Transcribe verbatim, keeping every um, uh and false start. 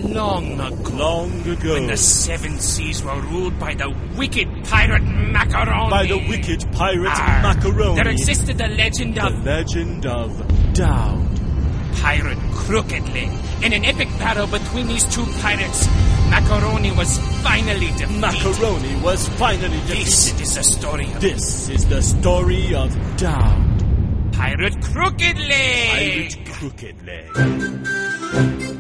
long ago. Long ago. When the seven seas were ruled by the wicked pirate Macaroni. By the wicked pirate Arr, Macaroni. There existed the legend The of... legend of Dowd. Pirate Crooked Leg. In an epic battle between these two pirates, Macaroni was finally defeated. Macaroni was finally defeated. This is the story of... This is the story of Dowd. Pirate Crooked Leg. Pirate Crooked Leg.